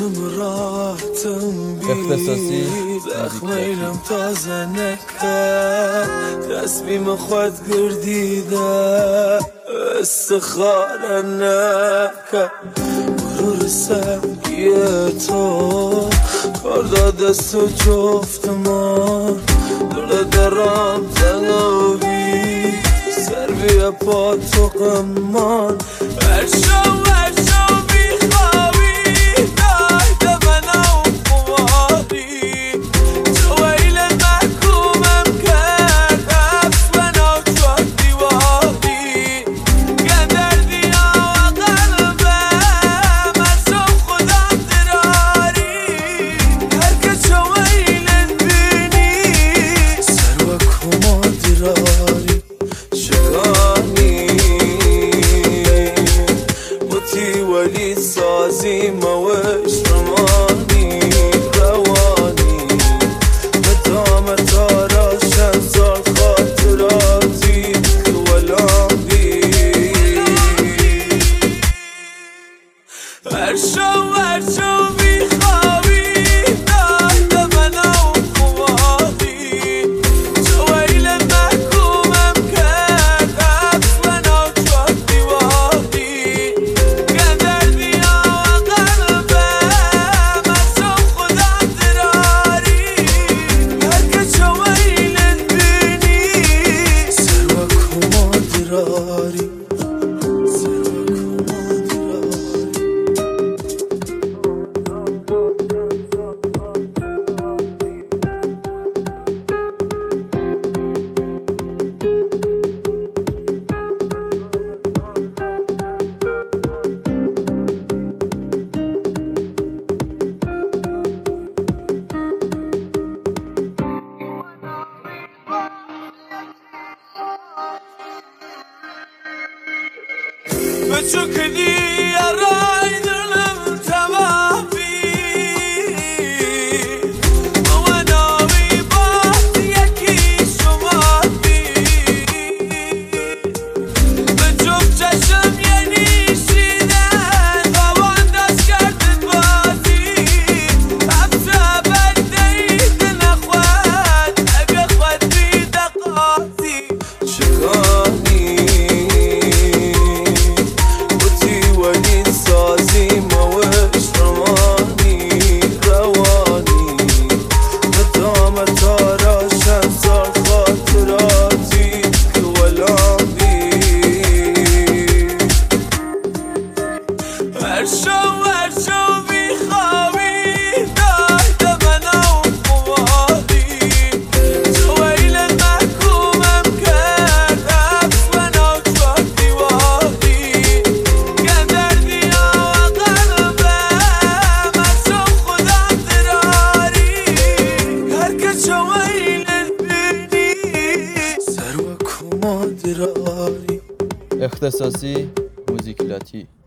اختصاصی زخمیلم تازه نکرد تصمیم خود گردیده استخاره نکرد مرور سنگیه تو کار داده سو جفت ما دل درام تنابی سر بیا پا تو قمان ورشو بی خوابی دایده منو خوابی تو ویل محکومم کرد حبس منو چون دیواری گندردی و قلبم ارزم خودم دراری هر که چو ویلت بینی سر و کما دراری شگانی بوتی ولی سازی موش رمانی روانی مدام تارا شنزال خاطراتی کولانی ورشو بی خوابی دایده منو خوابی تو ویل محکومم کرد حبس منو چون دیواری گندردی و قلبم ارزم خودم دراری هر که چو ویلت بینی سر و کما دراری بچو که دیارای دلم تمامی مواناوی باید یکی شما بی به جفت چشم یعنی شیدن دوان دست کردن بازی حبس بردهید نخواد اگه خود بیده قاضی چگانی ولی سازی موش رمانی روانی مدام تارا شنزال خاطراتی کولانی ورشو بی خوابی دایده منو خوابی تو ویل محکومم کرد حبس منو چون دیواری گندردی و قلبم ارزم خودم دراری هر که چو ویلت بینی سر و کما دراری اختصاصی موزیک لاتی